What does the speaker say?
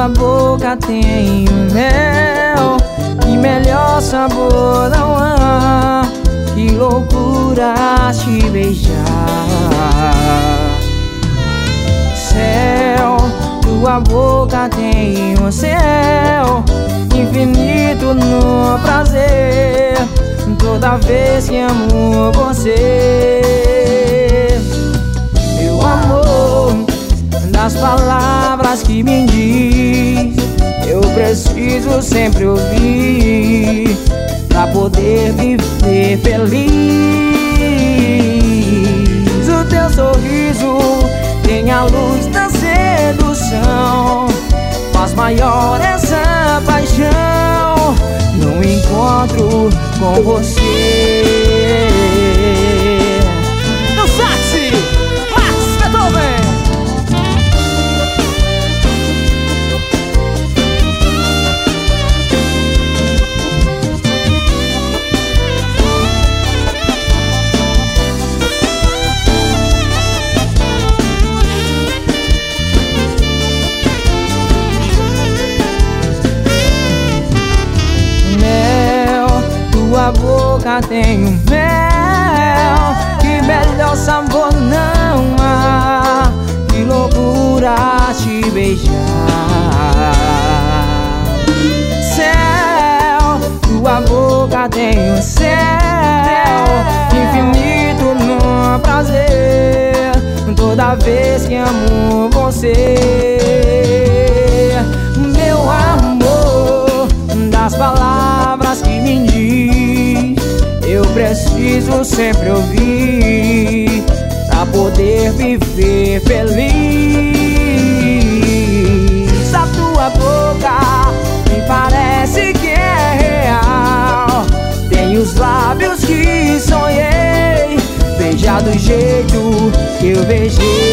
tua boca tem um mel, e melhor sabor não há. Que loucura te beijar. Céu, tua boca tem um céu infinito no prazer. Toda vez que amo você, meu amor, das palavras que me diz, eu preciso sempre ouvir pra poder viver feliz. O teu sorriso tem a luz da sedução, faz maior essa paixão no encontro com você. No sax, Max Beethoven. Tua boca tem um mel, que melhor sabor não há. Que loucura te beijar. Céu, tua boca tem um céu infinito no prazer. Toda vez que amo você, meu amor, das palavras que me diz, eu preciso sempre ouvir pra poder viver feliz. A tua boca me parece que é real, tem os lábios que sonhei, beijar do jeito que eu beijei.